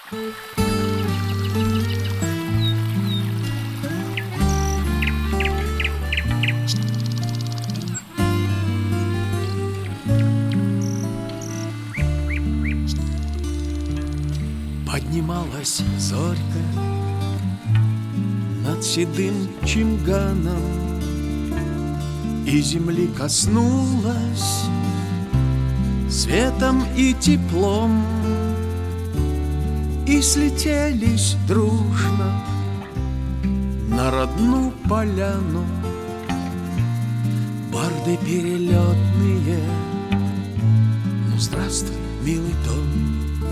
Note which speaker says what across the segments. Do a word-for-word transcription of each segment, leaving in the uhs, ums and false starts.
Speaker 1: Поднималась зорька над седым Чинганом, и земли коснулась светом и теплом, и слетелись дружно на родную поляну барды перелетные. Ну, здравствуй, милый дом.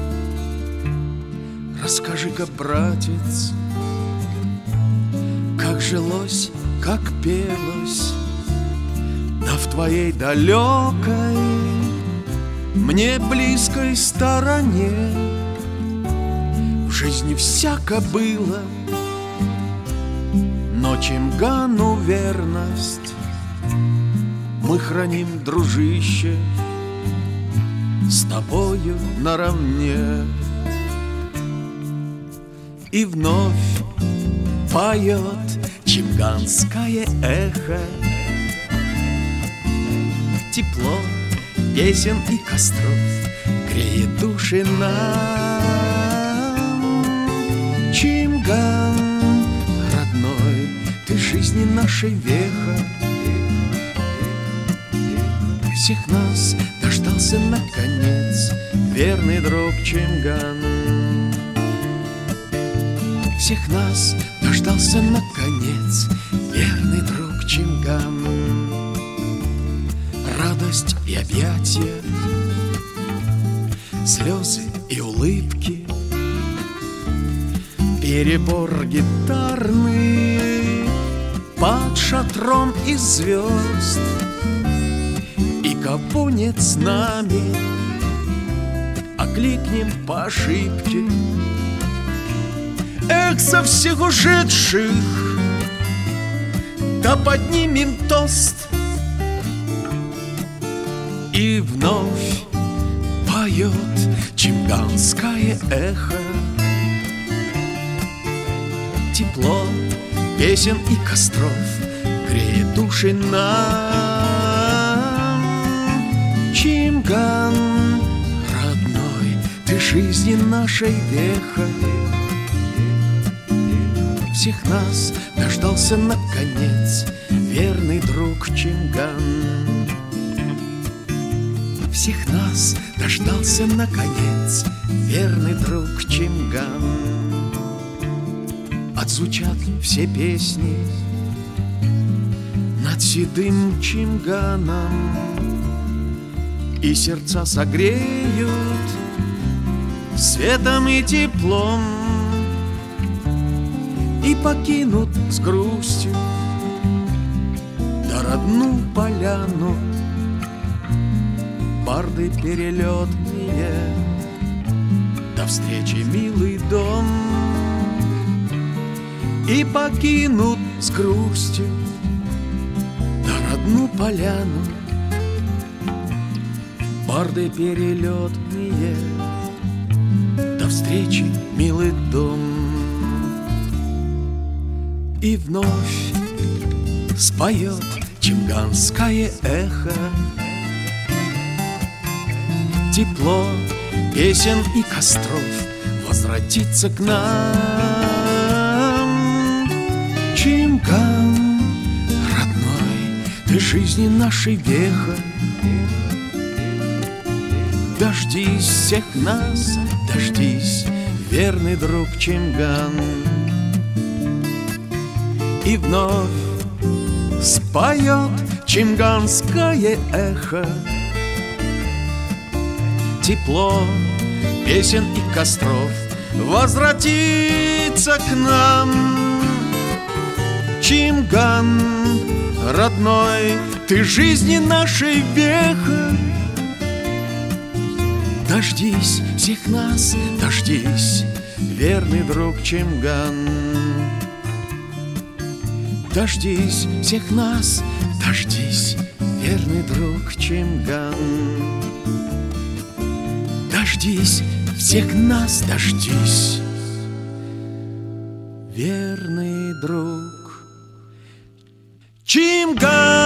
Speaker 1: Расскажи-ка, братец, как жилось, как пелось, да в твоей далекой, мне близкой стороне. В жизни всяко было, но Чингану верность мы храним, дружище, с тобою наравне. И вновь поет чинганское эхо, тепло песен и костров греет души нам. Чинган, родной, ты жизни нашей веха, всех нас дождался наконец верный друг Чинган. Всех нас дождался наконец верный друг Чинган. Радость и объятия, слезы и улыбки, перебор гитарный под шатром из звезд. И кого нет с нами, окликнем по ошибке. Эх, со всех ушедших да поднимем тост. И вновь поет чинганское эхо, тепло песен и костров греет души нам. Чинган, родной, ты жизни нашей веха, всех нас дождался наконец верный друг Чинган. Всех нас дождался наконец верный друг Чинган. Отзвучат все песни над седым Чинганом, и сердца согреют светом и теплом, и покинут с грустью да родную поляну барды перелетные. До встречи, милый дом. И покинут с грустью да родную поляну барды перелетные. До встречи, милый дом. И вновь споет чинганское эхо, тепло песен и костров возвратится к нам. Чинган, родной, ты жизни нашей веха, дождись всех нас, дождись, верный друг Чинган. И вновь споет чинганское эхо, тепло песен и костров возвратится к нам. Чинган, родной, ты жизни нашей веха, дождись всех нас, дождись, верный друг Чинган. Дождись всех нас, дождись, верный друг Чинган. Дождись всех нас дождись, верный друг. Чимган!